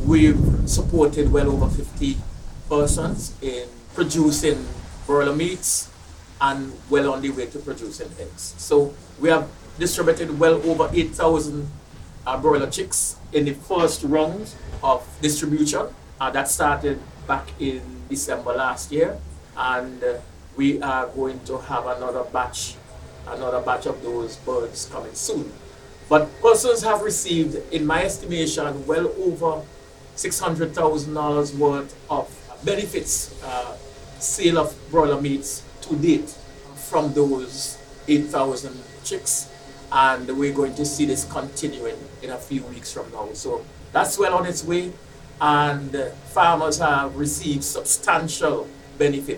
We've supported well over 50 persons in producing broiler meats and well on the way to producing eggs. So we have distributed well over 8,000 broiler chicks in the first round of distribution. That started back in December last year, and we are going to have another batch of those birds coming soon. But persons have received, in my estimation, well over $600,000 worth of benefits, sale of broiler meats to date from those 8,000 chicks. And we're going to see this continuing in a few weeks from now. So that's well on its way, and farmers have received substantial benefit